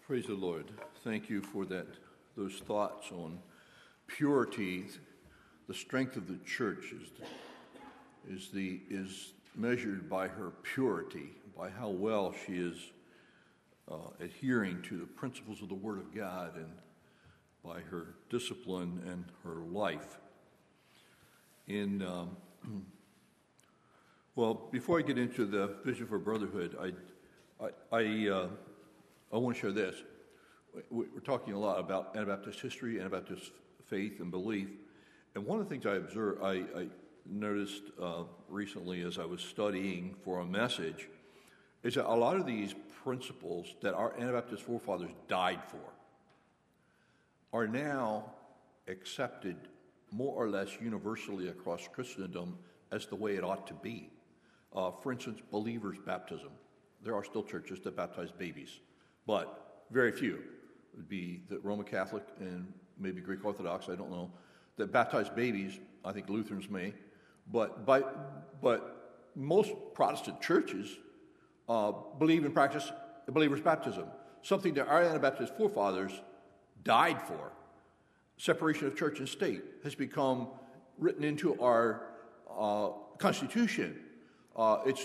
Praise the Lord. Thank you for those thoughts on purity. The strength of the church is measured by her purity, by how well she is adhering to the principles of the Word of God, and by her discipline and her life. Well, before I get into the vision for brotherhood, I want to share this. We're talking a lot about Anabaptist history, Anabaptist faith and belief, and one of the things I noticed recently as I was studying for a message is that a lot of these principles that our Anabaptist forefathers died for are now accepted more or less universally across Christendom as the way it ought to be. For instance, believers' baptism. There are still churches that baptize babies, but very few. It would be the Roman Catholic and maybe Greek Orthodox, I don't know, that baptize babies. I think Lutherans may. But most Protestant churches believe and practice the believer's baptism, something that our Anabaptist forefathers died for. Separation of church and state has become written into our Constitution. It's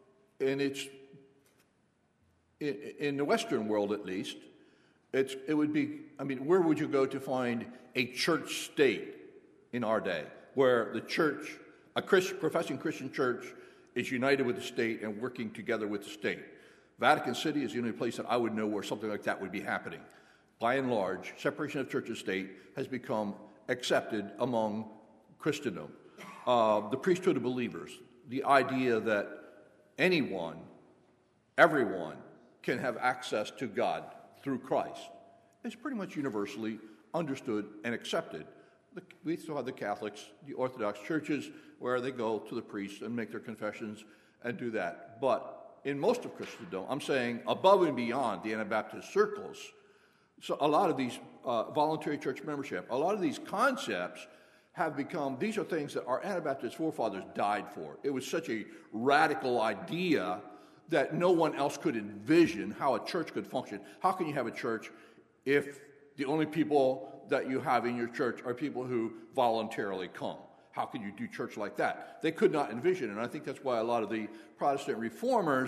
in the Western world, at least. It would be. I mean, where would you go to find a church state in our day where the church, professing Christian church, is united with the state and working together with the state? Vatican City is the only place that I would know where something like that would be happening. By and large, separation of church and state has become accepted among Christendom. The priesthood of believers, the idea that anyone, everyone, can have access to God through Christ, is pretty much universally understood and accepted. We still have the Catholics, the Orthodox churches, where they go to the priest and make their confessions and do that. But in most of Christendom, I'm saying above and beyond the Anabaptist circles, so a lot of these voluntary church membership, a lot of these concepts have become, these are things that our Anabaptist forefathers died for. It was such a radical idea that no one else could envision how a church could function. How can you have a church if the only people that you have in your church are people who voluntarily come? How can you do church like that? They could not envision it, and I think that's why a lot of the Protestant reformers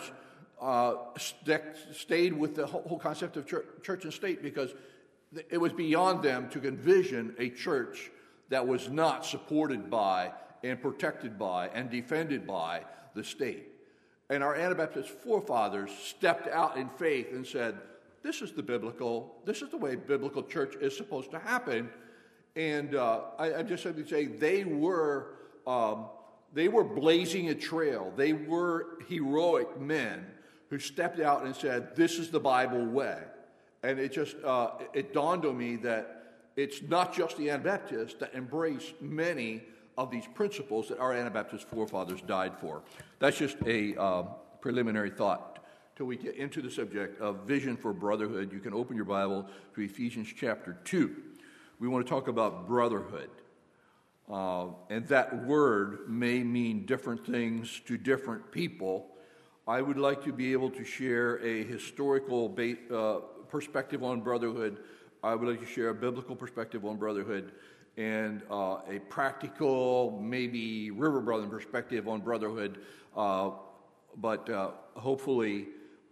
stayed with the whole concept of church and state, because it was beyond them to envision a church that was not supported by and protected by and defended by the state. And our Anabaptist forefathers stepped out in faith and said, this is the way biblical church is supposed to happen. And I just have to say, they were blazing a trail. They were heroic men who stepped out and said, this is the Bible way. And it dawned on me that it's not just the Anabaptists that embrace many of these principles that our Anabaptist forefathers died for. That's just a preliminary thought till we get into the subject of vision for brotherhood. You can open your Bible to Ephesians chapter 2. We want to talk about brotherhood. And that word may mean different things to different people. I would like to be able to share a historical perspective on brotherhood. I would like to share a biblical perspective on brotherhood, and a practical, maybe River Brother perspective on brotherhood. But hopefully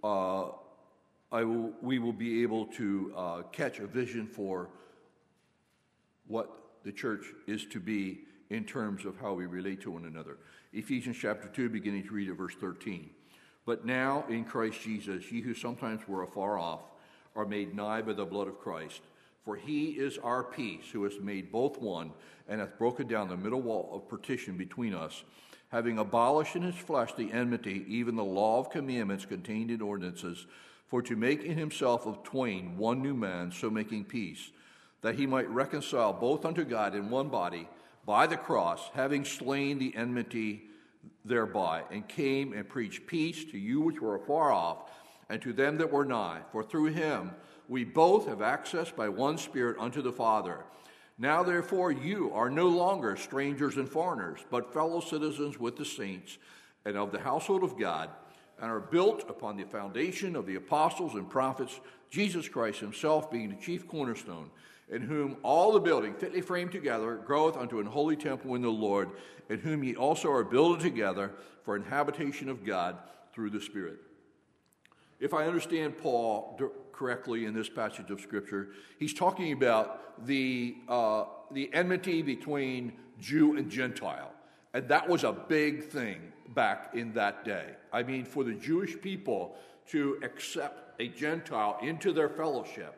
we will be able to catch a vision for what the church is to be in terms of how we relate to one another. Ephesians chapter 2, beginning to read at verse 13. But now in Christ Jesus, ye who sometimes were afar off are made nigh by the blood of Christ. For he is our peace, who has made both one, and hath broken down the middle wall of partition between us, having abolished in his flesh the enmity, even the law of commandments contained in ordinances, for to make in himself of twain one new man, so making peace, that he might reconcile both unto God in one body by the cross, having slain the enmity thereby, and came and preached peace to you which were afar off, and to them that were nigh. For through him we both have access by one Spirit unto the Father. Now therefore you are no longer strangers and foreigners, but fellow citizens with the saints, and of the household of God, and are built upon the foundation of the apostles and prophets, Jesus Christ himself being the chief cornerstone, in whom all the building fitly framed together groweth unto an holy temple in the Lord, in whom ye also are builded together for an habitation of God through the Spirit. If I understand Paul correctly in this passage of Scripture, he's talking about the enmity between Jew and Gentile. And that was a big thing back in that day. I mean, for the Jewish people to accept a Gentile into their fellowship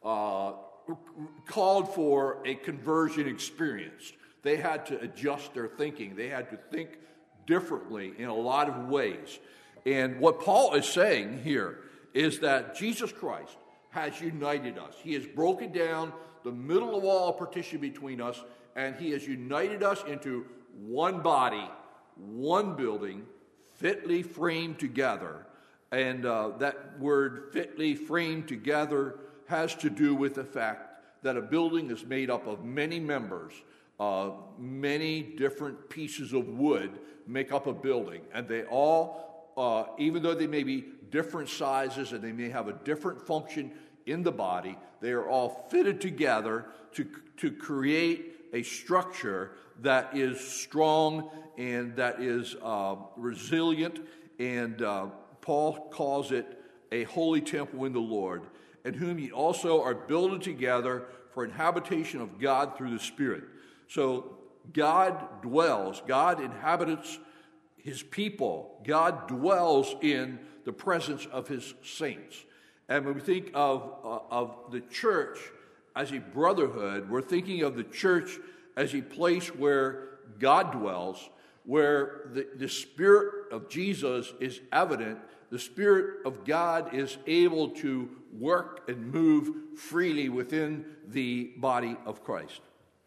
called for a conversion experience. They had to adjust their thinking. They had to think differently in a lot of ways. And what Paul is saying here is that Jesus Christ has united us. He has broken down the middle wall of partition between us, and he has united us into one body, one building, fitly framed together. And that word fitly framed together has to do with the fact that a building is made up of many members. Many different pieces of wood make up a building, and they all, even though they may be different sizes and they may have a different function in the body, they are all fitted together to create a structure that is strong and that is resilient. And Paul calls it a holy temple in the Lord, in whom ye also are builded together for an habitation of God through the Spirit. So God dwells, God inhabits his people. God dwells in the presence of his saints. And when we think of the church as a brotherhood, we're thinking of the church as a place where God dwells, where the Spirit of Jesus is evident. The Spirit of God is able to work and move freely within the body of Christ.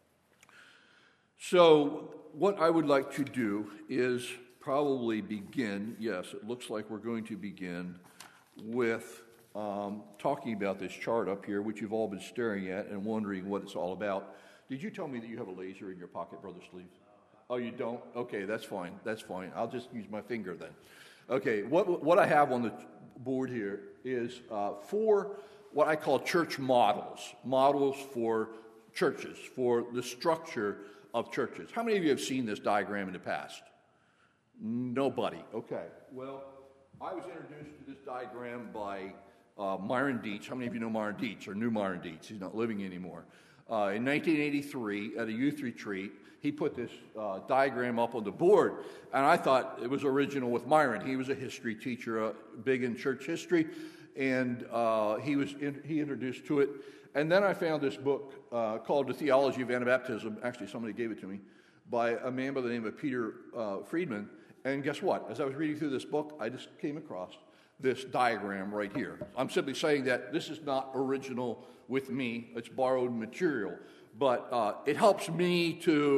So what I would like to do is probably begin, yes, it looks like we're going to begin with talking about this chart up here, which you've all been staring at and wondering what it's all about. Did you tell me that you have a laser in your pocket, Brother Sleeve? Oh, you don't? Okay, that's fine. That's fine. I'll just use my finger then. Okay, what I have on the board here is 4 what I call church models for churches, for the structure of churches. How many of you have seen this diagram in the past? Nobody. Okay. Well, I was introduced to this diagram by Myron Dietz. How many of you know Myron Dietz or knew Myron Dietz? He's not living anymore. In 1983, at a youth retreat, he put this diagram up on the board, and I thought it was original with Myron. He was a history teacher, big in church history, and he introduced to it. And then I found this book called The Theology of Anabaptism. Actually, somebody gave it to me, by a man by the name of Peter Friedman. And guess what? As I was reading through this book, I just came across this diagram right here. I'm simply saying that this is not original with me. It's borrowed material. But it helps me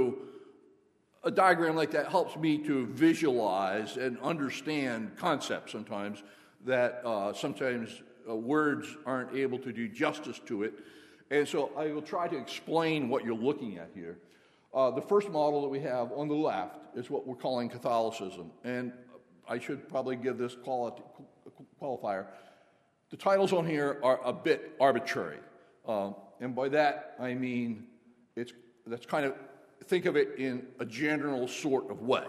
a diagram like that helps me to visualize and understand concepts sometimes that sometimes words aren't able to do justice to it. And so I will try to explain what you're looking at here. The first model that we have on the left is what we're calling Catholicism. And I should probably give this qualifier. The titles on here are a bit arbitrary. And by that, I mean, that's kind of, think of it in a general sort of way.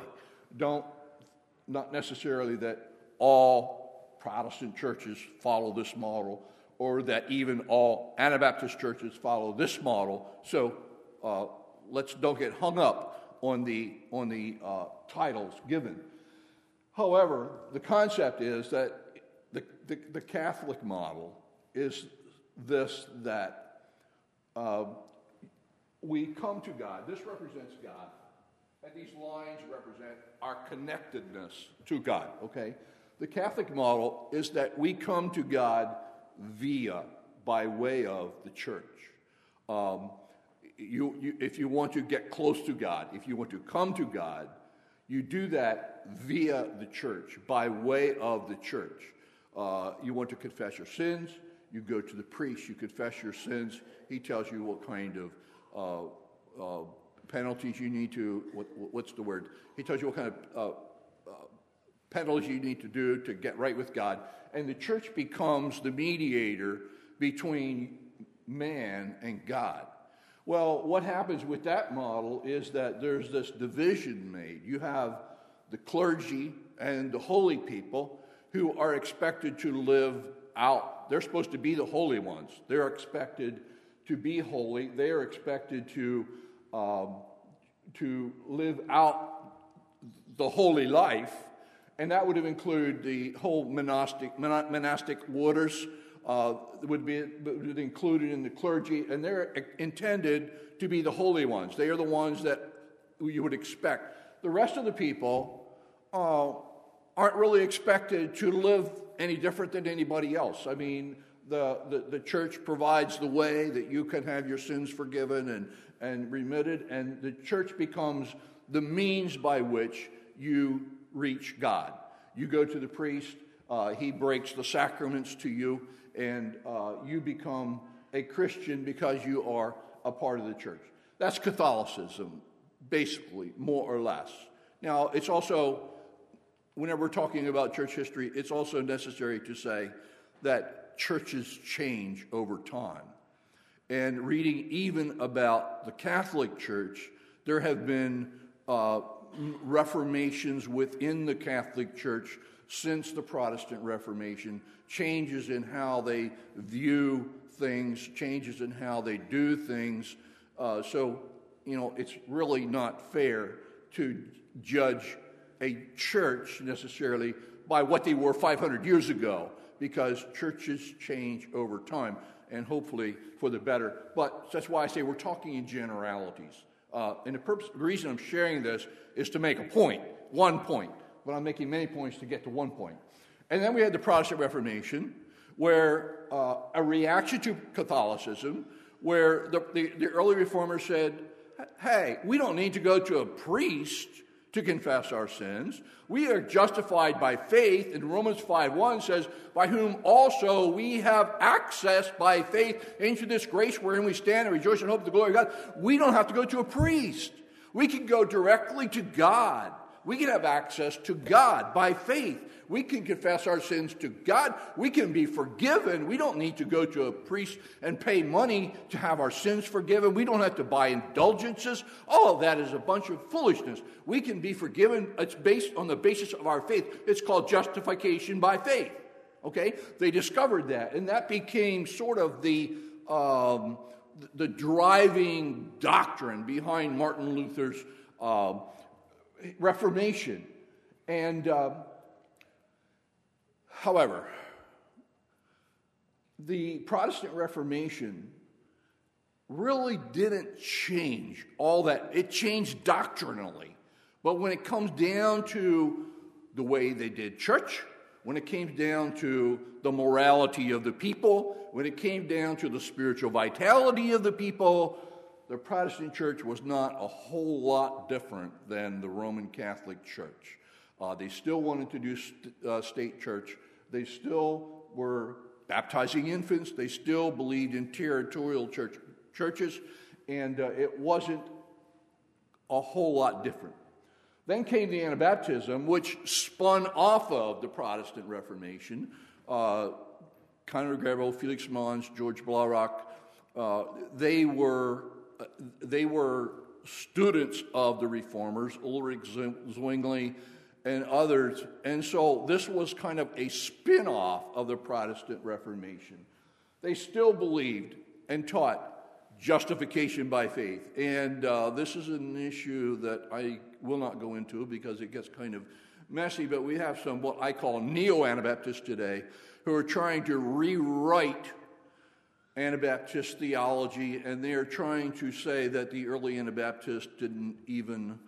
Not necessarily that all Protestant churches follow this model, or that even all Anabaptist churches follow this model. So let's don't get hung up on the titles given. However, the concept is that the Catholic model is this, that we come to God. This represents God, and these lines represent our connectedness to God, okay? The Catholic model is that we come to God by way of the church. If you want to get close to God, if you want to come to God, you do that via the church, by way of the church. You want to confess your sins, you go to the priest, you confess your sins. He tells you what kind of penalties you need to, what's the word? He tells you what kind of penalties you need to do to get right with God, and the church becomes the mediator between man and God. Well, what happens with that model is that there's this division made. You have the clergy and the holy people who are expected to live out. They're supposed to be the holy ones. They're expected to be holy. They are expected to live out the holy life, and that would have included the whole monastic orders. Would be included in the clergy, and they're intended to be the holy ones. They are the ones that you would expect. The rest of the people aren't really expected to live any different than anybody else. I mean, the church provides the way that you can have your sins forgiven and remitted, and the church becomes the means by which you reach God. You go to the priest, he breaks the sacraments to you, and you become a Christian because you are a part of the church. That's Catholicism, basically, more or less. Now, it's also, whenever we're talking about church history, it's also necessary to say that churches change over time. And reading even about the Catholic Church, there have been reformations within the Catholic Church since the Protestant Reformation, changes in how they view things, changes in how they do things. So, it's really not fair to judge a church necessarily by what they were 500 years ago, because churches change over time, and hopefully for the better. But that's why I say we're talking in generalities. And the reason I'm sharing this is to make a point, one point. But I'm making many points to get to one point. And then we had the Protestant Reformation, where a reaction to Catholicism, where the early reformers said, hey, we don't need to go to a priest to confess our sins. We are justified by faith, and Romans 5:1 says, by whom also we have access by faith into this grace wherein we stand and rejoice in hope of the glory of God. We don't have to go to a priest. We can go directly to God. We can have access to God by faith. We can confess our sins to God. We can be forgiven. We don't need to go to a priest and pay money to have our sins forgiven. We don't have to buy indulgences. All of that is a bunch of foolishness. We can be forgiven. It's based on the basis of our faith. It's called justification by faith. Okay? They discovered that, and that became sort of the driving doctrine behind Martin Luther's Reformation. And however, the Protestant Reformation really didn't change all that. It changed doctrinally. But when it comes down to the way they did church, when it came down to the morality of the people, when it came down to the spiritual vitality of the people, the Protestant church was not a whole lot different than the Roman Catholic Church. They still wanted to do state church. They still were baptizing infants. They still believed in territorial churches, and it wasn't a whole lot different. Then came the Anabaptism, which spun off of the Protestant Reformation. Conrad Grebel, Felix Mons, George Blaurock, they were students of the Reformers, Ulrich Zwingli and others, and so this was kind of a spin-off of the Protestant Reformation. They still believed and taught justification by faith, and this is an issue that I will not go into because it gets kind of messy, but we have some what I call neo-Anabaptists today who are trying to rewrite Anabaptist theology, and they are trying to say that the early Anabaptists didn't even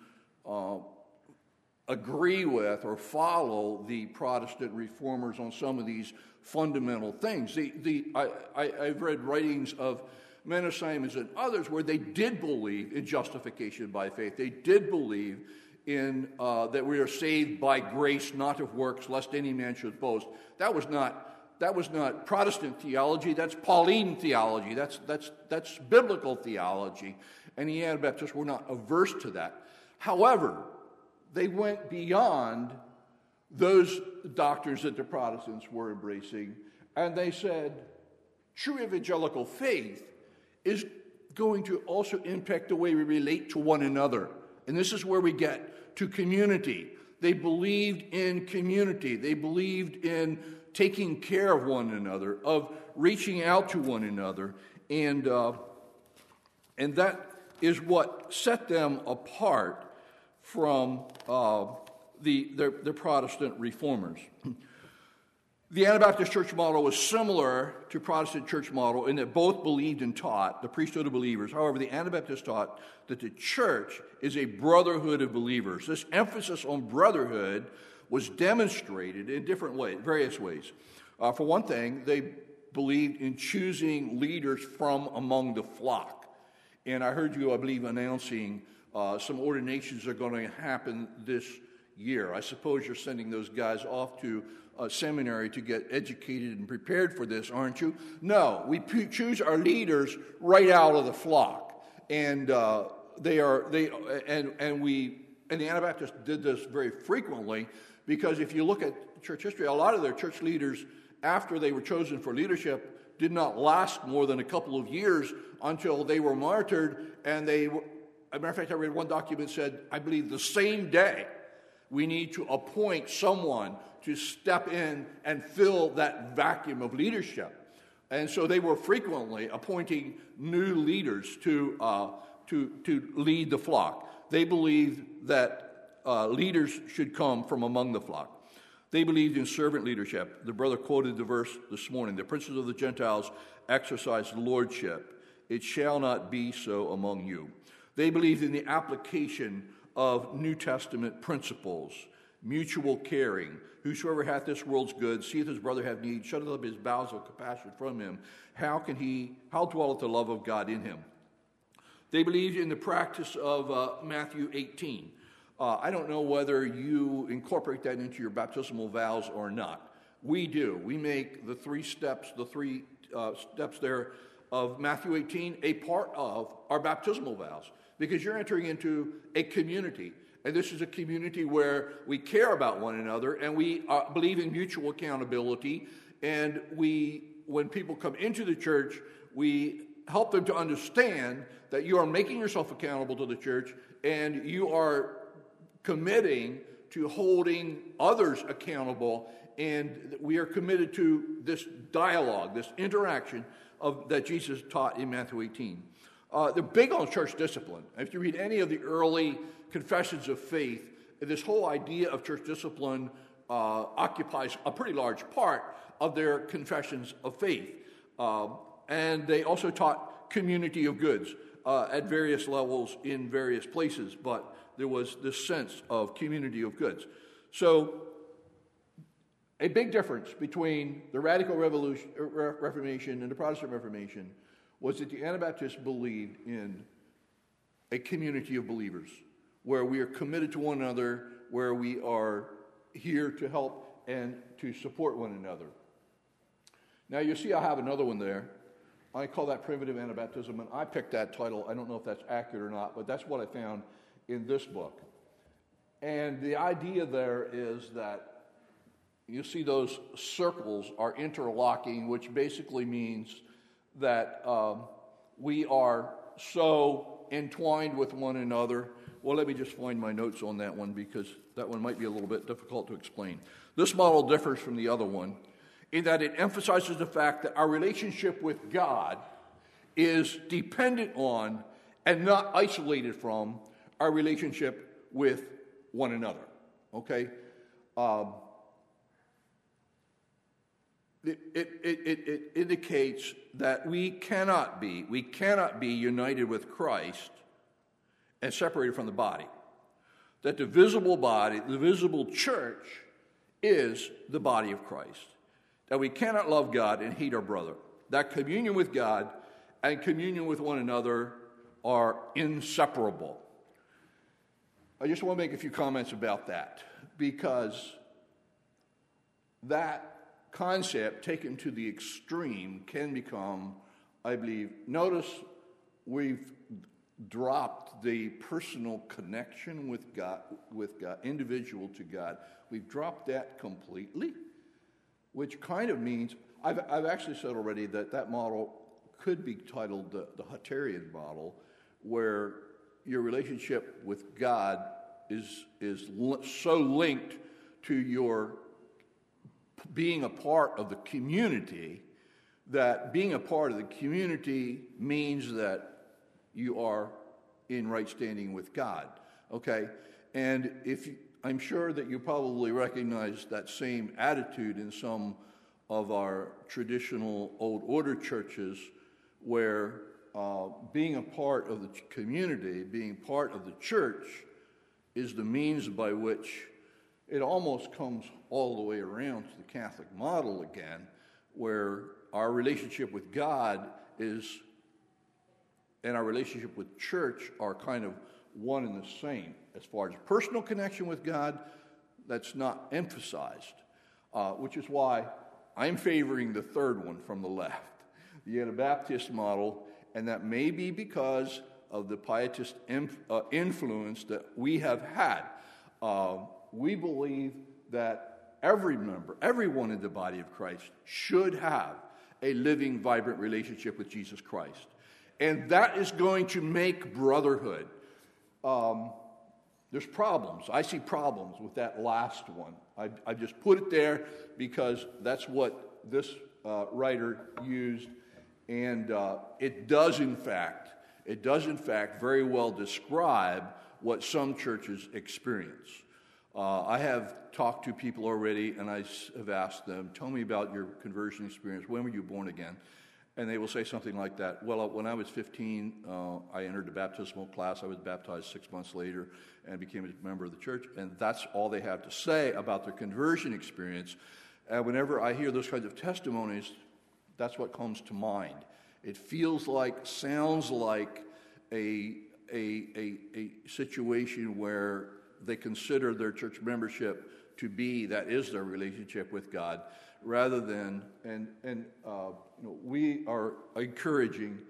agree with or follow the Protestant reformers on some of these fundamental things. I've read writings of Menno Simons and others where they did believe in justification by faith. They did believe in that we are saved by grace, not of works, lest any man should boast. That was not Protestant theology. That's Pauline theology. That's biblical theology, and the Anabaptists were not averse to that. However, they went beyond those doctrines that the Protestants were embracing, and they said, true evangelical faith is going to also impact the way we relate to one another. And this is where we get to community. They believed in community. They believed in taking care of one another, of reaching out to one another. And that is what set them apart from the Protestant reformers. The Anabaptist church model was similar to Protestant church model in that both believed and taught the priesthood of believers. However, the Anabaptists taught that the church is a brotherhood of believers. This emphasis on brotherhood was demonstrated in different ways, various ways. For one thing, they believed in choosing leaders from among the flock. And I heard you, I believe, announcing some ordinations are going to happen this year. I suppose you're sending those guys off to a seminary to get educated and prepared for this, aren't you? No, we choose our leaders right out of the flock, and the Anabaptists did this very frequently, because if you look at church history, a lot of their church leaders, after they were chosen for leadership, did not last more than a couple of years until they were martyred, and as a matter of fact, I read one document said, I believe the same day, we need to appoint someone to step in and fill that vacuum of leadership. And so they were frequently appointing new leaders to lead the flock. They believed that leaders should come from among the flock. They believed in servant leadership. The brother quoted the verse this morning, the princes of the Gentiles exercise lordship. It shall not be so among you. They believed in the application of New Testament principles, mutual caring. Whosoever hath this world's goods, seeth his brother have need, shutteth up his bowels of compassion from him. How dwelleth the love of God in him? They believed in the practice of Matthew 18. I don't know whether you incorporate that into your baptismal vows or not. We do. We make the three steps there of Matthew 18 a part of our baptismal vows, because you're entering into a community. And this is a community where we care about one another, and we believe in mutual accountability. And when people come into the church, we help them to understand that you are making yourself accountable to the church, and you are committing to holding others accountable. And we are committed to this dialogue, this interaction that Jesus taught in Matthew 18. They're big on church discipline. If you read any of the early confessions of faith, this whole idea of church discipline occupies a pretty large part of their confessions of faith. And they also taught community of goods at various levels in various places, but there was this sense of community of goods. So a big difference between the Radical Reformation and the Protestant Reformation was that the Anabaptists believed in a community of believers where we are committed to one another, where we are here to help and to support one another. Now you see I have another one there. I call that primitive Anabaptism, and I picked that title. I don't know if that's accurate or not, but that's what I found in this book. And the idea there is that you see those circles are interlocking, which basically means that we are so entwined with one another. Well, let me just find my notes on that one, because that one might be a little bit difficult to explain. This model differs from the other one in that it emphasizes the fact that our relationship with God is dependent on and not isolated from our relationship with one another. Okay? It indicates that we cannot be united with Christ and separated from the body. That the visible body, the visible church, is the body of Christ. That we cannot love God and hate our brother. That communion with God and communion with one another are inseparable. I just want to make a few comments about that, because that concept taken to the extreme can become, I believe, notice we've dropped the personal connection with God, individual to God. We've dropped that completely, which kind of means, I've actually said already that model could be titled the Hutterian model, where your relationship with God is so linked to your being a part of the community, that being a part of the community means that you are in right standing with God, okay? And I'm sure that you probably recognize that same attitude in some of our traditional old order churches, where being a part of the community, being part of the church, is the means by which it almost comes all the way around to the Catholic model again, where our relationship with God and our relationship with church are kind of one and the same. As far as personal connection with God, that's not emphasized, which is why I'm favoring the third one from the left, the Anabaptist model, and that may be because of the pietist influence that we have had. We believe that everyone in the body of Christ should have a living, vibrant relationship with Jesus Christ. And that is going to make brotherhood. There's problems. I see problems with that last one. I just put it there because that's what this writer used. And it does, in fact, very well describe what some churches experience. I have talked to people already, and I have asked them, tell me about your conversion experience. When were you born again? And they will say something like that. Well, when I was 15, I entered the baptismal class. I was baptized 6 months later and became a member of the church. And that's all they have to say about their conversion experience. And whenever I hear those kinds of testimonies, that's what comes to mind. It sounds like a situation where they consider their church membership to be, that is their relationship with God, rather than, we are encouraging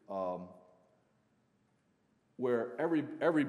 where every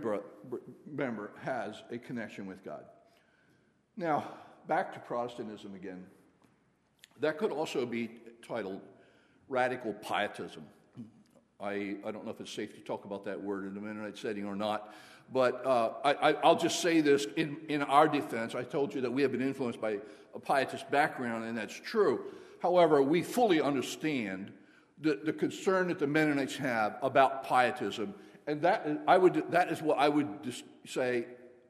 member has a connection with God. Now, back to Protestantism again. That could also be titled radical pietism. I don't know if it's safe to talk about that word in a Mennonite setting or not, but I'll just say this in our defense. I told you that we have been influenced by a pietist background, and that's true. However, we fully understand the concern that the Mennonites have about pietism, and that is what I would say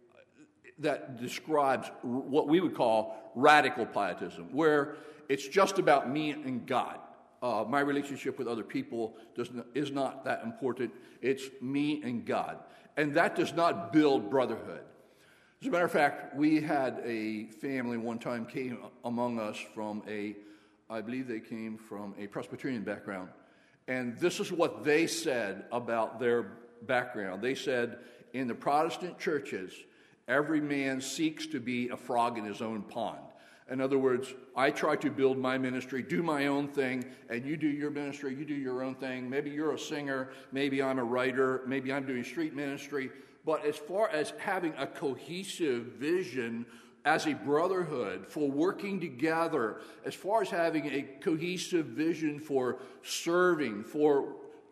that describes what we would call radical pietism, where it's just about me and God. My relationship with other people is not that important. It's me and God. And that does not build brotherhood. As a matter of fact, we had a family one time came among us from I believe they came from a Presbyterian background. And this is what they said about their background. They said, in the Protestant churches, every man seeks to be a frog in his own pond. In other words, I try to build my ministry, do my own thing, and you do your ministry, you do your own thing. Maybe you're a singer, maybe I'm a writer, maybe I'm doing street ministry. But as far as having a cohesive vision as a brotherhood for working together, as far as having a cohesive vision for serving, for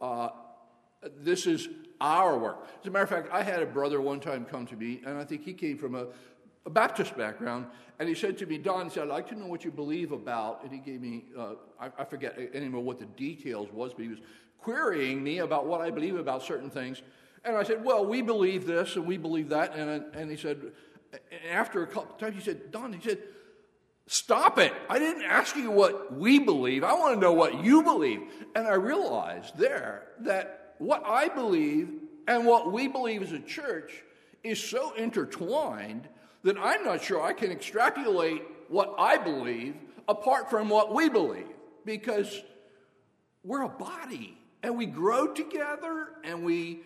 this is our work. As a matter of fact, I had a brother one time come to me, and I think he came from a Baptist background, and he said to me, Don, he said, I'd like to know what you believe about, and he gave me, I forget anymore what the details was, but he was querying me about what I believe about certain things. And I said, well, we believe this, and we believe that, and he said, after a couple of times, he said, Don, he said, stop it. I didn't ask you what we believe. I want to know what you believe. And I realized there that what I believe and what we believe as a church is so intertwined that I'm not sure I can extrapolate what I believe apart from what we believe, because we're a body, and we grow together, and we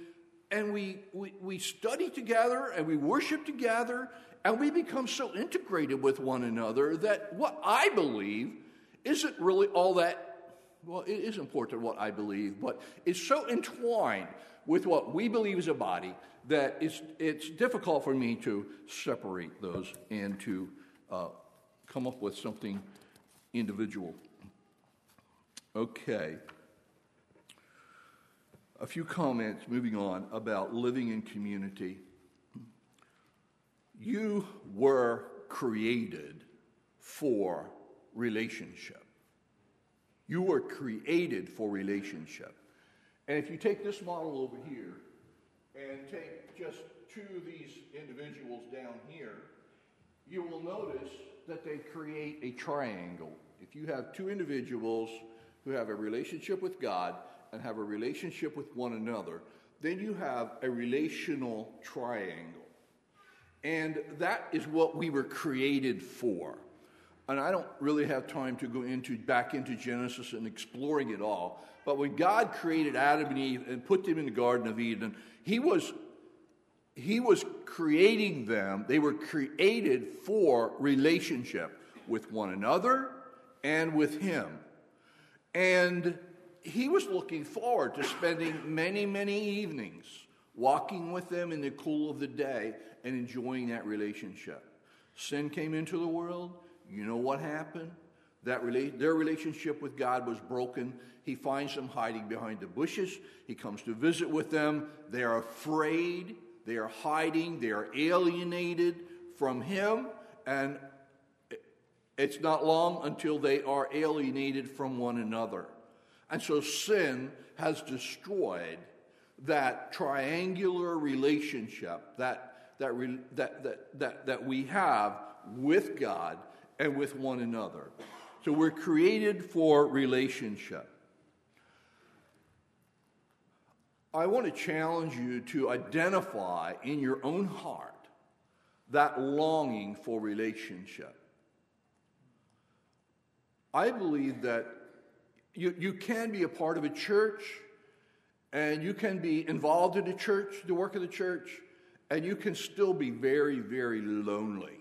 study together, and we worship together, and we become so integrated with one another that what I believe isn't really all that well, it is important what I believe, but it's so entwined with what we believe as a body that it's difficult for me to separate those and to come up with something individual. Okay. A few comments, moving on, about living in community. You were created for relationship. You were created for relationship. And if you take this model over here and take just two of these individuals down here, you will notice that they create a triangle. If you have two individuals who have a relationship with God and have a relationship with one another, then you have a relational triangle. And that is what we were created for. And I don't really have time to go back into Genesis and exploring it all. But when God created Adam and Eve and put them in the Garden of Eden, He was creating them. They were created for relationship with one another and with Him. And He was looking forward to spending many, many evenings walking with them in the cool of the day and enjoying that relationship. Sin came into the world. You know what happened? Their relationship with God was broken. He finds them hiding behind the bushes. He comes to visit with them. They are afraid. They are hiding. They are alienated from Him. And it's not long until they are alienated from one another. And so sin has destroyed that triangular relationship that we have with God and with one another. So we're created for relationship. I want to challenge you to identify in your own heart that longing for relationship. I believe that you can be a part of a church, and you can be involved in the church, the work of the church, and you can still be very, very lonely.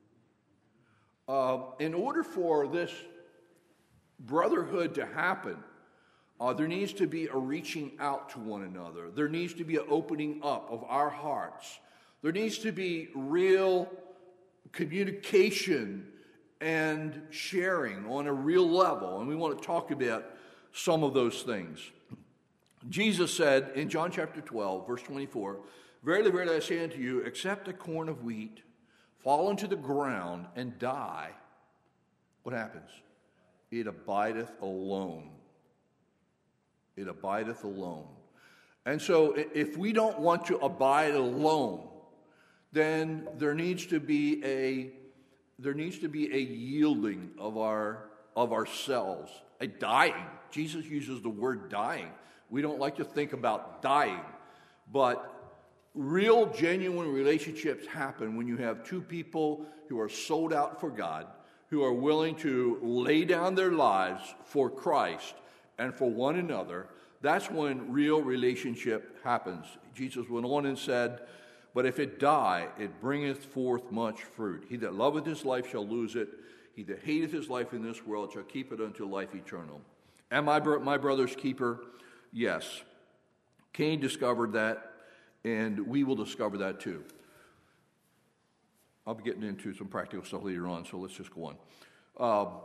In order for this brotherhood to happen, there needs to be a reaching out to one another. There needs to be an opening up of our hearts. There needs to be real communication and sharing on a real level. And we want to talk about some of those things. Jesus said in John chapter 12, verse 24, "Verily, verily, I say unto you, except a corn of wheat fall into the ground and die," what happens? It abideth alone. It abideth alone. And so if we don't want to abide alone, then there needs to be a yielding of ourselves, a dying. Jesus uses the word dying. We don't like to think about dying, but real, genuine relationships happen when you have two people who are sold out for God, who are willing to lay down their lives for Christ and for one another. That's when real relationship happens. Jesus went on and said, "But if it die, it bringeth forth much fruit. He that loveth his life shall lose it. He that hateth his life in this world shall keep it unto life eternal." Am I my brother's keeper? Yes. Cain discovered that, and we will discover that too. I'll be getting into some practical stuff later on, so let's just go on.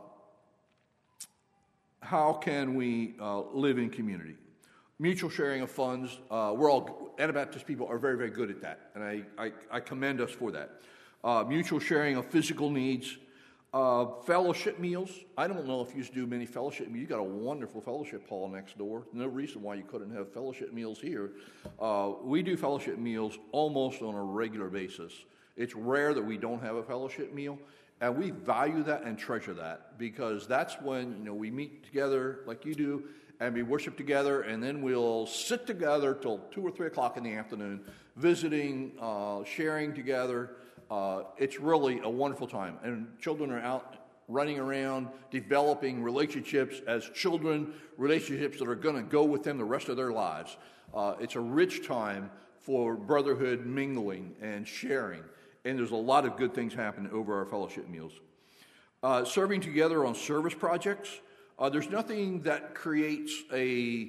How can we live in community? Mutual sharing of funds. Anabaptist people are very, very good at that, and I commend us for that. Mutual sharing of physical needs. Fellowship meals. I don't know if you do many fellowship meals. You got a wonderful fellowship hall next door. No reason why you couldn't have fellowship meals here. We do fellowship meals almost on a regular basis. It's rare that we don't have a fellowship meal, and we value that and treasure that, because that's when we meet together like you do, and we worship together, and then we'll sit together till 2 or 3 o'clock in the afternoon, visiting, sharing together. It's really a wonderful time, and children are out running around, developing relationships as children, relationships that are going to go with them the rest of their lives. It's a rich time for brotherhood mingling and sharing, and there's a lot of good things happening over our fellowship meals. Serving together on service projects. There's nothing that creates a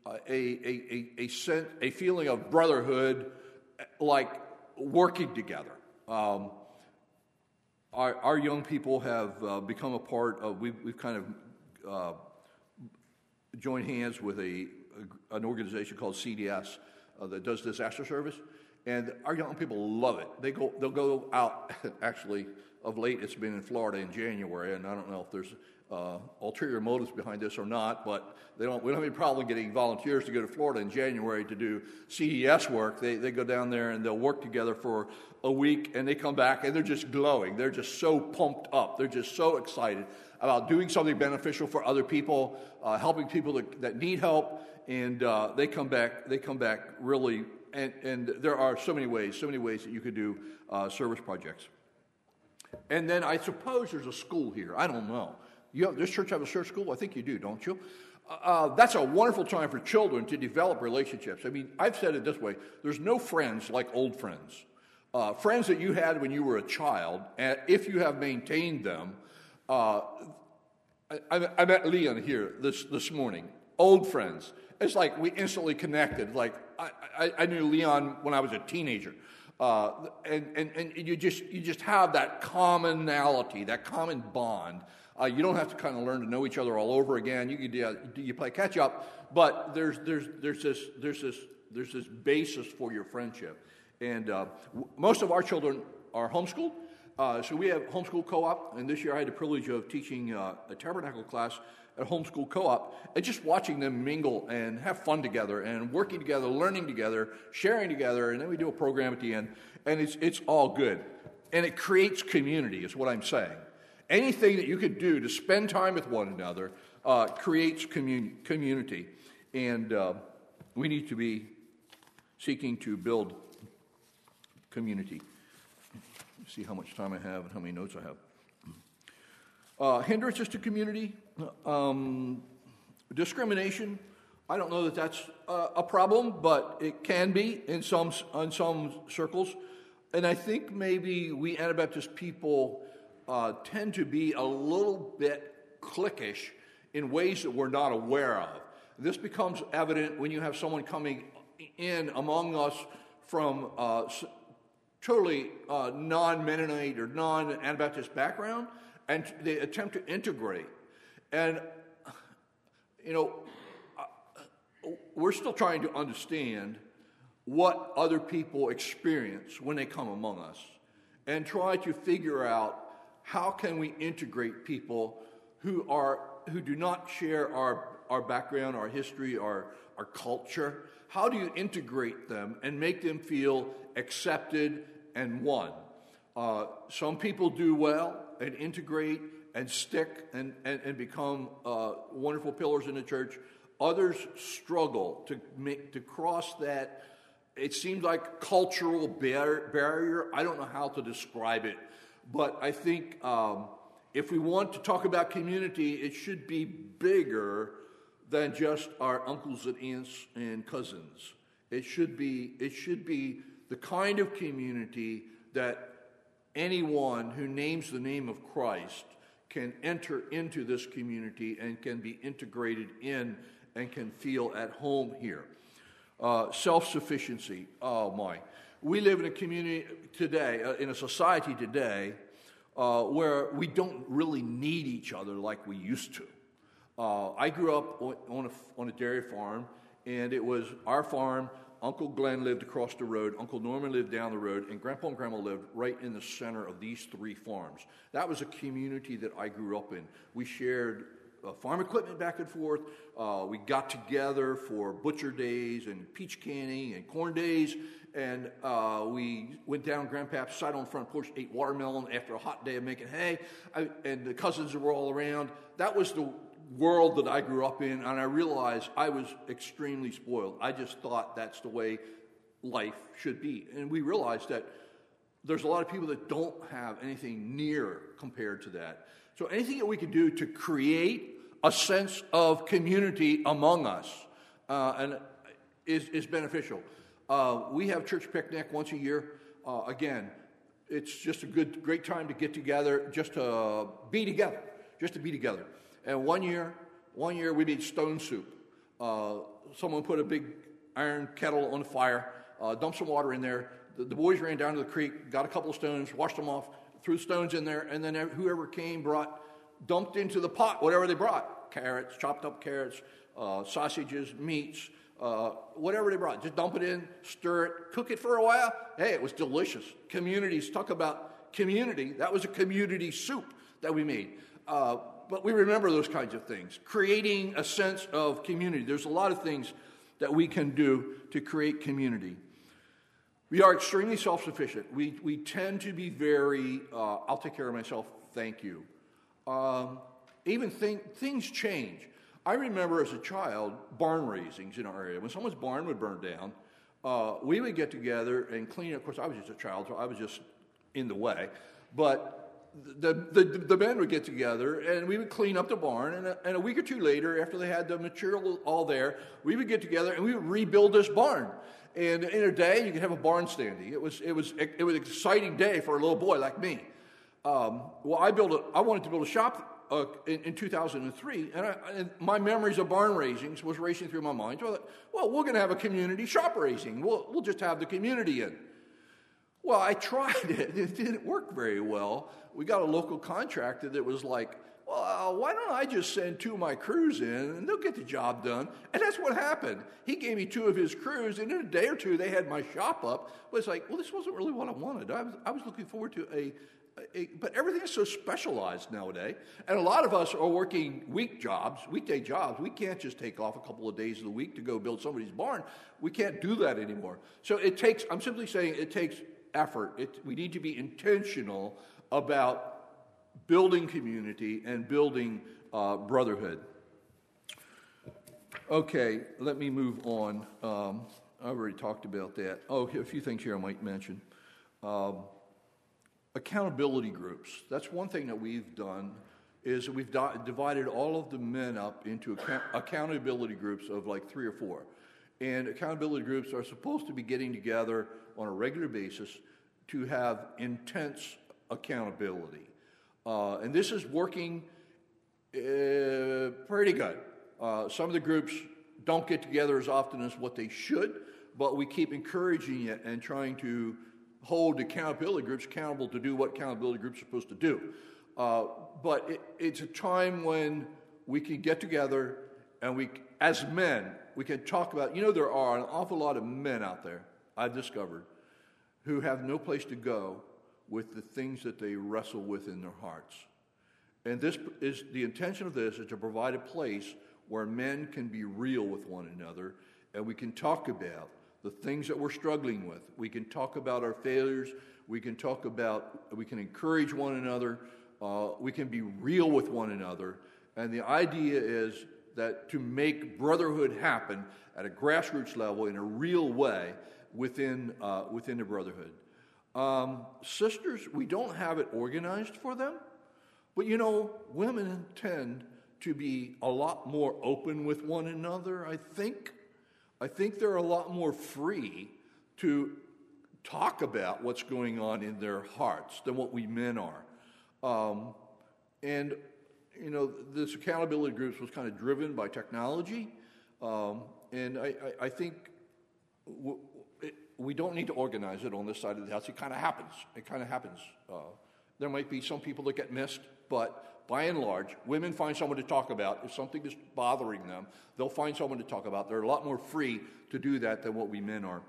feeling of brotherhood like working together. Our young people have become a part of. We've kind of joined hands with an organization called CDS that does disaster service, and our young people love it. They'll go out. Actually, of late, it's been in Florida in January, and I don't know if there's ulterior motives behind this or not, but we don't have any problem getting volunteers to go to Florida in January to do CDS work. They go down there and they'll work together for a week, and they come back and they're just glowing. They're just so pumped up. They're just so excited about doing something beneficial for other people, helping people that need help, and they come back really. And there are so many ways that you could do service projects. And then I suppose there's a school here. I don't know. This church have a church school? I think you do, don't you? That's a wonderful time for children to develop relationships. I mean, I've said it this way. There's no friends like old friends. Friends that you had when you were a child, and if you have maintained them. I met Leon here this morning. Old friends. It's like we instantly connected. Like I knew Leon when I was a teenager. And you just have that commonality, that common bond. You don't have to kind of learn to know each other all over again. You play catch up, but there's this basis for your friendship. And most of our children are homeschooled, so we have homeschool co-op. And this year I had the privilege of teaching a tabernacle class at homeschool co-op, and just watching them mingle and have fun together and working together, learning together, sharing together, and then we do a program at the end, and it's all good. And it creates community, is what I'm saying. Anything that you could do to spend time with one another creates community, and we need to be seeking to build community. Let's see how much time I have and how many notes I have. Hindrances to community. Discrimination. I don't know that that's a problem, but it can be in some circles. And I think maybe we Anabaptist people tend to be a little bit cliquish in ways that we're not aware of. This becomes evident when you have someone coming in among us from totally non-Mennonite or non-Anabaptist background, and they attempt to integrate. And, we're still trying to understand what other people experience when they come among us, and try to figure out how can we integrate people who do not share our background, our history, our culture. How do you integrate them and make them feel accepted and one? Some people do well and integrate and stick and become wonderful pillars in the church. Others struggle to cross that. It seems like cultural barrier. I don't know how to describe it, but I think if we want to talk about community, it should be bigger than just our uncles and aunts and cousins. It should be the kind of community that anyone who names the name of Christ can enter into this community and can be integrated in and can feel at home here. Self-sufficiency. Oh my. We live in a community today, in a society today, where we don't really need each other like we used to. I grew up on a dairy farm, and it was our farm. Uncle Glenn lived across the road, Uncle Norman lived down the road, and Grandpa and Grandma lived right in the center of these three farms. That was a community that I grew up in. We shared farm equipment back and forth. We got together for butcher days and peach canning and corn days, and we went down Grandpa's side on the front porch, ate watermelon after a hot day of making hay, and the cousins were all around. That was the world that I grew up in, and I realized I was extremely spoiled. I just thought that's the way life should be. And we realized that there's a lot of people that don't have anything near compared to that. So anything that we can do to create a sense of community among us and is beneficial. We have church picnic once a year. Again, it's just a great time to get together, just to be together. And one year, One year we made stone soup. Someone put a big iron kettle on the fire, dumped some water in there. The boys ran down to the creek, got a couple of stones, washed them off, threw stones in there, and then whoever came dumped into the pot whatever they brought. Carrots, chopped up carrots, sausages, meats, whatever they brought. Just dump it in, stir it, cook it for a while. Hey, it was delicious. Communities, talk about community. That was a community soup that we made. But we remember those kinds of things. Creating a sense of community. There's a lot of things that we can do to create community. We are extremely self-sufficient. We tend to be very, I'll take care of myself, thank you. Things change. I remember as a child, barn raisings in our area. When someone's barn would burn down, we would get together and clean it. Of course, I was just a child, so I was just in the way. But the men would get together, and we would clean up the barn, and a week or two later, after they had the material all there, we would get together, and we would rebuild this barn. And in a day, you could have a barn standing. It was an exciting day for a little boy like me. I wanted to build a shop in 2003, and my memories of barn raisings was racing through my mind. So I thought, well, we're going to have a community shop raising. We'll just have the community in. Well, I tried it. It didn't work very well. We got a local contractor that was like, well, why don't I just send 2 of my crews in, and they'll get the job done. And that's what happened. He gave me 2 of his crews, and in a day or two, they had my shop up. But it's like, well, this wasn't really what I wanted. I was looking forward to but everything is so specialized nowadays. And a lot of us are working weekday jobs. We can't just take off a couple of days of the week to go build somebody's barn. We can't do that anymore. So I'm simply saying it takes effort. We need to be intentional about building community and building brotherhood. Okay, let me move on. I already talked about that. A few things here I might mention. Accountability groups. That's one thing that we've done, is we've divided all of the men up into accountability groups of like 3 or 4. And accountability groups are supposed to be getting together on a regular basis to have intense accountability. And this is working pretty good. Some of the groups don't get together as often as what they should, but we keep encouraging it and trying to hold accountability groups accountable to do what accountability groups are supposed to do. But it's a time when we can get together and as men, we can talk about, there are an awful lot of men out there, I've discovered, who have no place to go with the things that they wrestle with in their hearts. And the intention of this is to provide a place where men can be real with one another, and we can talk about the things that we're struggling with. We can talk about our failures. We can encourage one another. We can be real with one another. And the idea is that to make brotherhood happen at a grassroots level in a real way within the brotherhood. Sisters, we don't have it organized for them, but women tend to be a lot more open with one another, I think. I think they're a lot more free to talk about what's going on in their hearts than what we men are. This accountability groups was kind of driven by technology, and I think we don't need to organize it on this side of the house. It kind of happens. There might be some people that get missed, but by and large, women find someone to talk about. If something is bothering them, they'll find someone to talk about. They're a lot more free to do that than what we men are.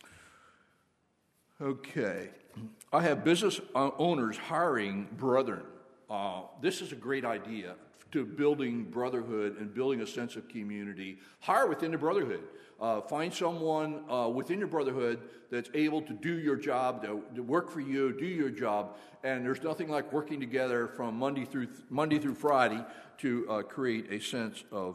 Okay. I have business owners hiring brethren. This is a great idea to building brotherhood and building a sense of community. Hire within the brotherhood. Find someone within your brotherhood that's able to do your job, to work for you, do your job. And there's nothing like working together from Monday through Friday to create a sense of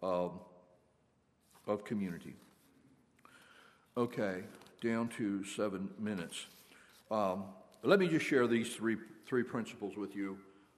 community. Okay, down to 7 minutes. Let me just share these three principles with you.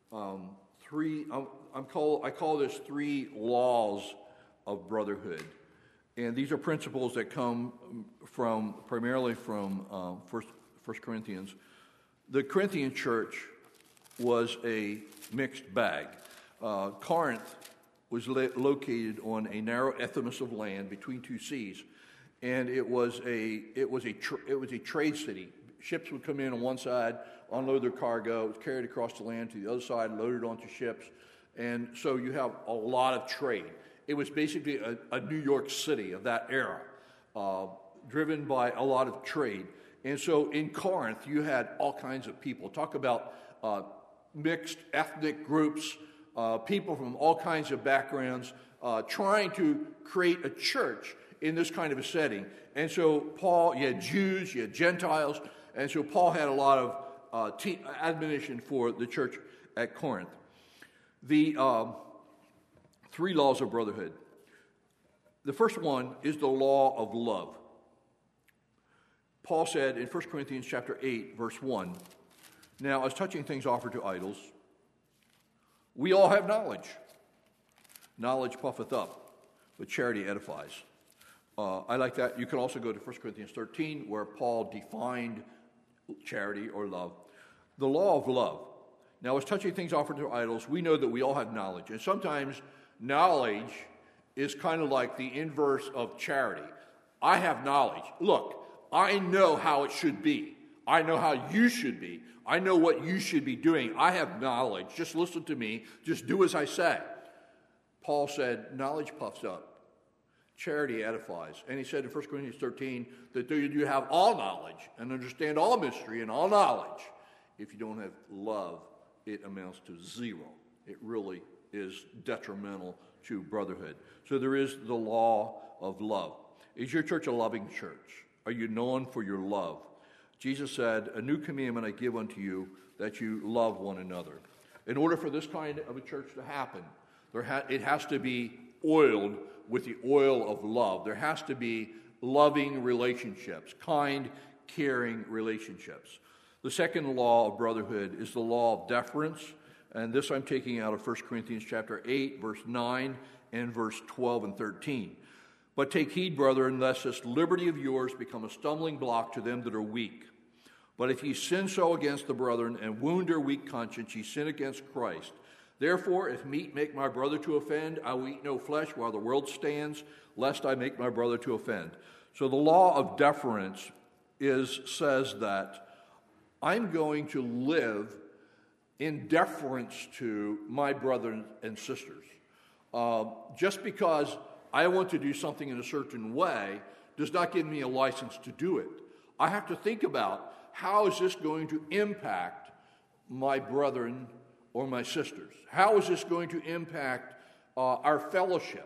I call this 3 laws of brotherhood. And these are principles that come primarily from 1 Corinthians. The Corinthian church was a mixed bag. Corinth was located on a narrow isthmus of land between two seas, and it was a trade city. Ships would come in on one side, unload their cargo, it was carried across the land to the other side, loaded onto ships, and so you have a lot of trade. It was basically a New York City of that era, driven by a lot of trade. And so in Corinth, you had all kinds of people. Talk about mixed ethnic groups, people from all kinds of backgrounds, trying to create a church in this kind of a setting. And so Paul, you had Jews, you had Gentiles, and so Paul had a lot of admonition for the church at Corinth. The 3 laws of brotherhood. The first one is the law of love. Paul said in 1 Corinthians chapter 8, verse 1, "Now, as touching things offered to idols, we all have knowledge. Knowledge puffeth up, but charity edifies." I like that. You can also go to 1 Corinthians 13, where Paul defined charity or love. The law of love. Now, as touching things offered to idols, we know that we all have knowledge. And sometimes knowledge is kind of like the inverse of charity. I have knowledge. Look, I know how it should be. I know how you should be. I know what you should be doing. I have knowledge. Just listen to me. Just do as I say. Paul said, knowledge puffs up. Charity edifies. And he said in 1 Corinthians 13 that you have all knowledge and understand all mystery and all knowledge. If you don't have love, it amounts to zero. It really is detrimental to brotherhood. So there is the law of love. Is your church a loving church? Are you known for your love? Jesus said, "A new commandment I give unto you, that you love one another." In order for this kind of a church to happen, it has to be oiled with the oil of love. There has to be loving relationships, kind, caring relationships. The second law of brotherhood is the law of deference, and this I'm taking out of 1 Corinthians chapter 8, verse 9, and verse 12 and 13. "But take heed, brethren, lest this liberty of yours become a stumbling block to them that are weak. But if ye sin so against the brethren, and wound their weak conscience, ye sin against Christ. Therefore, if meat make my brother to offend, I will eat no flesh while the world stands, lest I make my brother to offend." So the law of deference says that I'm going to live in deference to my brothers and sisters. Just because I want to do something in a certain way does not give me a license to do it. I have to think about, how is this going to impact my brethren or my sisters? How is this going to impact our fellowship?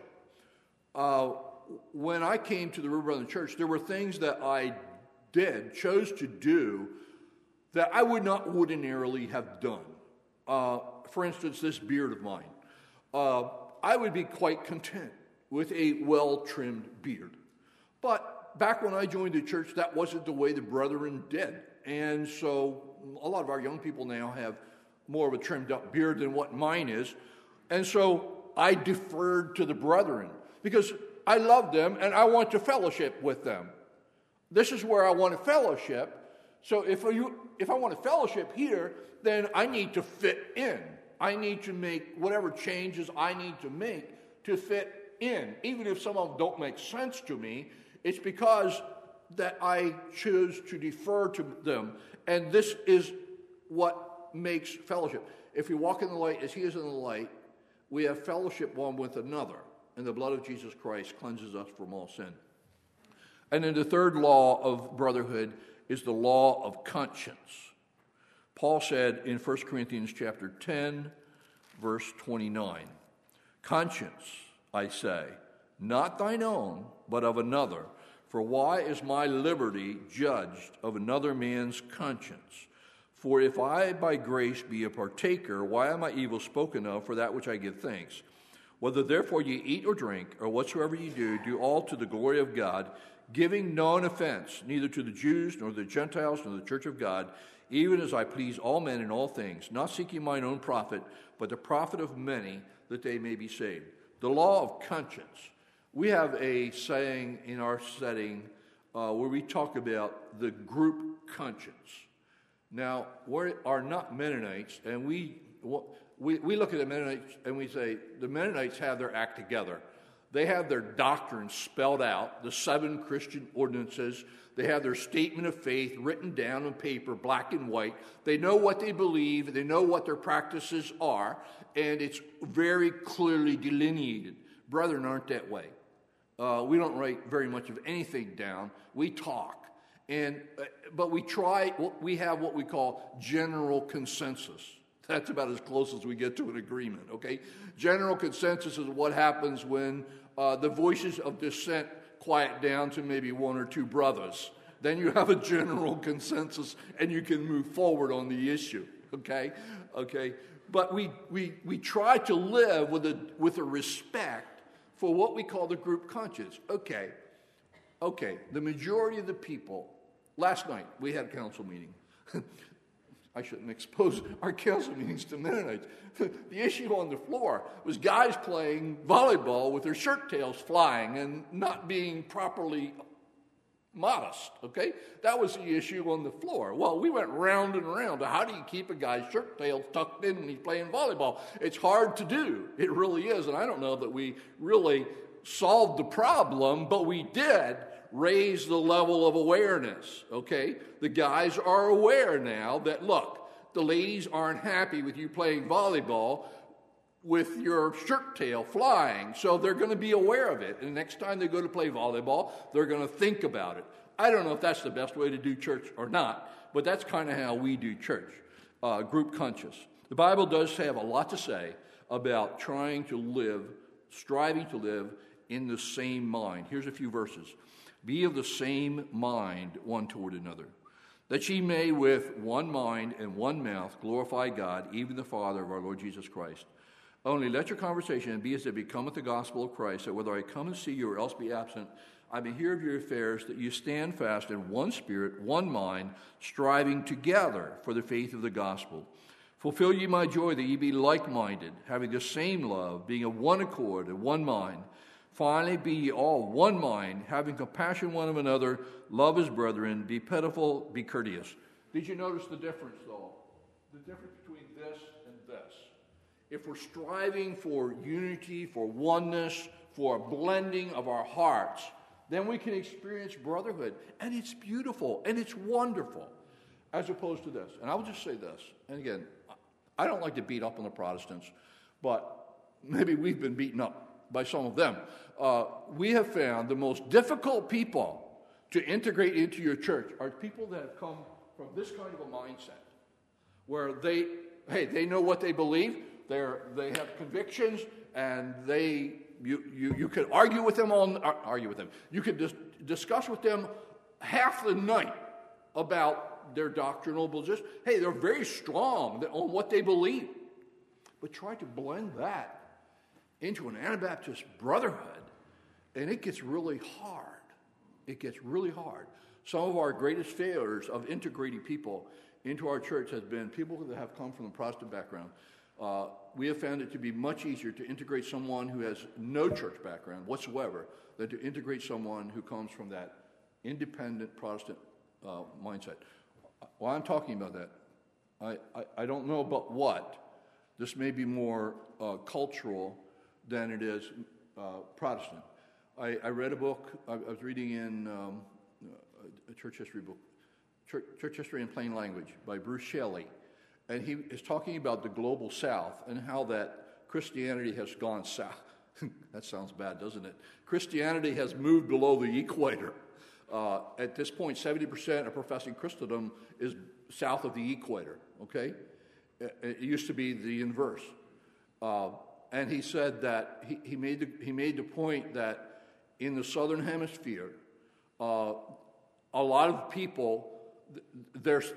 When I came to the River Brethren Church, there were things that I chose to do that I would not ordinarily have done. For instance, this beard of mine. I would be quite content with a well-trimmed beard. But back when I joined the church, that wasn't the way the brethren did. And so a lot of our young people now have more of a trimmed up beard than what mine is. And so I deferred to the brethren because I love them and I want to fellowship with them. This is where I want to fellowship. So if I want to fellowship here, then I need to fit in. I need to make whatever changes I need to make to fit in. Even if some of them don't make sense to me, it's because that I choose to defer to them. And this is what makes fellowship. If we walk in the light as he is in the light, we have fellowship one with another. And the blood of Jesus Christ cleanses us from all sin. And then the third law of brotherhood is the law of conscience. Paul said in 1 Corinthians chapter 10, verse 29, "Conscience, I say, not thine own, but of another. For why is my liberty judged of another man's conscience? For if I by grace be a partaker, why am I evil spoken of for that which I give thanks? Whether therefore ye eat or drink, or whatsoever ye do, do all to the glory of God, giving none offense, neither to the Jews, nor the Gentiles, nor the church of God, even as I please all men in all things, not seeking mine own profit, but the profit of many, that they may be saved." The law of conscience. We have a saying in our setting where we talk about the group conscience. Now, we are not Mennonites, and we look at the Mennonites and we say the Mennonites have their act together. They have their doctrine spelled out, the 7 Christian ordinances. They have their statement of faith written down on paper, black and white. They know what they believe. They know what their practices are, and it's very clearly delineated. Brethren aren't that way. We don't write very much of anything down. We talk. But we try, we have what we call general consensus. That's about as close as we get to an agreement, okay? General consensus is what happens when the voices of dissent quiet down to maybe 1 or 2 brothers. Then you have a general consensus and you can move forward on the issue, okay? But we try to live with a respect for what we call the group conscience. Okay, the majority of the people, last night we had a council meeting. I shouldn't expose our council meetings to Mennonites. The issue on the floor was guys playing volleyball with their shirt tails flying and not being properly modest, okay? That was the issue on the floor. Well, we went round and round. How do you keep a guy's shirt tail tucked in when he's playing volleyball? It's hard to do. It really is, and I don't know that we really solved the problem, but we did raise the level of awareness, okay? The guys are aware now that, look, the ladies aren't happy with you playing volleyball with your shirt tail flying, so they're going to be aware of it. And the next time they go to play volleyball, they're going to think about it. I don't know if that's the best way to do church or not, but that's kind of how we do church, group conscious. The Bible does have a lot to say about striving to live in the same mind. Here's a few verses. Be of the same mind one toward another, that ye may with one mind and one mouth glorify God, even the Father of our Lord Jesus Christ. Only let your conversation be as it becometh the gospel of Christ, that whether I come and see you or else be absent, I may hear of your affairs, that you stand fast in one spirit, one mind, striving together for the faith of the gospel. Fulfill ye my joy, that ye be like-minded, having the same love, being of one accord and one mind. Finally, be ye all one mind, having compassion one of another, love as brethren, be pitiful, be courteous. Did you notice the difference, though? The difference between this and this. If we're striving for unity, for oneness, for a blending of our hearts, then we can experience brotherhood. And it's beautiful, and it's wonderful, as opposed to this. And I will just say this, and again, I don't like to beat up on the Protestants, but maybe we've been beaten up by some of them. We have found the most difficult people to integrate into your church are people that have come from this kind of a mindset, where they know what they believe, they have convictions, and you could argue with them. You could discuss with them half the night about their doctrinal position. Hey, they're very strong on what they believe, but try to blend that into an Anabaptist brotherhood, and it gets really hard. It gets really hard. Some of our greatest failures of integrating people into our church has been people that have come from the Protestant background. We have found it to be much easier to integrate someone who has no church background whatsoever than to integrate someone who comes from that independent Protestant mindset. Why I'm talking about that, I don't know about what. This may be more cultural than it is Protestant. I read a book, I was reading in a church history book, Church History in Plain Language by Bruce Shelley, and he is talking about the global South and how that Christianity has gone south. That sounds bad, doesn't it? Christianity has moved below the equator. At this point, 70% of professing Christendom is south of the equator, okay? It used to be the inverse. And he said that he made the point that in the southern hemisphere, a lot of people, there's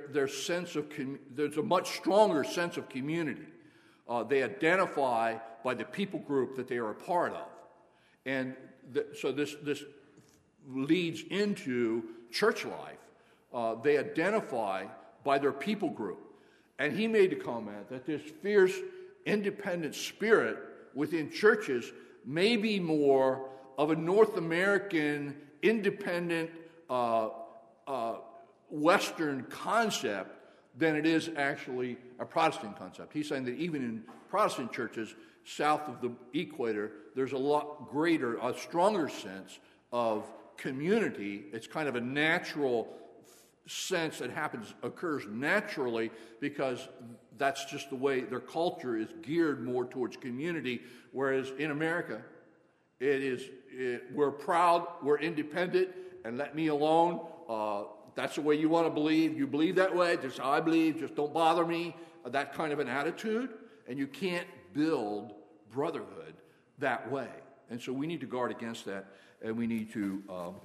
a much stronger sense of community. They identify by the people group that they are a part of, and so this leads into church life. They identify by their people group, and he made the comment that this fierce independent spirit within churches may be more of a North American independent Western concept than it is actually a Protestant concept. He's saying that even in Protestant churches south of the equator, there's a lot greater, a stronger sense of community. It's kind of a natural sense that occurs naturally, because that's just the way their culture is geared more towards community, whereas in America, we're proud, we're independent, and let me alone. That's the way you want to believe. You believe that way, just how I believe, just don't bother me, that kind of an attitude. And you can't build brotherhood that way. And so we need to guard against that, and we need to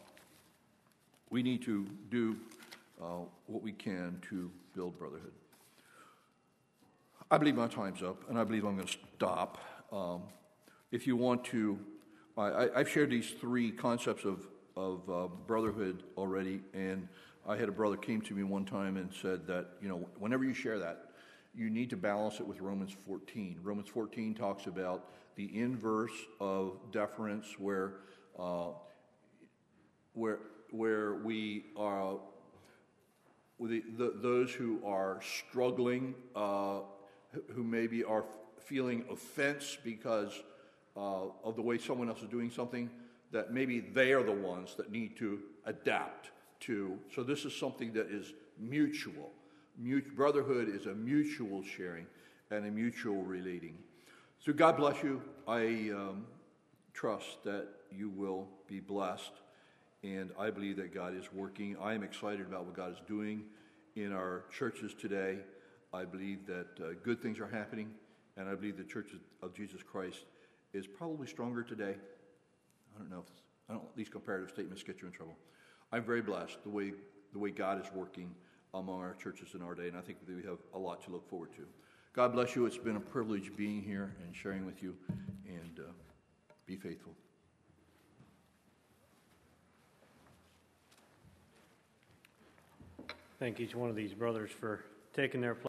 do what we can to build brotherhood. I believe my time's up, and I believe I'm going to stop. If you want to, I've shared these three concepts of brotherhood already, and I had a brother came to me one time and said that, whenever you share that, you need to balance it with Romans 14. Romans 14 talks about the inverse of deference, where we are those who are struggling, who maybe are feeling offense because of the way someone else is doing something, that maybe they are the ones that need to adapt to. So this is something that is mutual. Brotherhood is a mutual sharing and a mutual relating. So God bless you. I trust that you will be blessed, and I believe that God is working. I am excited about what God is doing in our churches today. I believe that good things are happening, and I believe the Church of Jesus Christ is probably stronger today. I don't know if these comparative statements get you in trouble. I'm very blessed the way God is working among our churches in our day, and I think that we have a lot to look forward to. God bless you. It's been a privilege being here and sharing with you, and be faithful. Thank each one of these brothers for taking their place.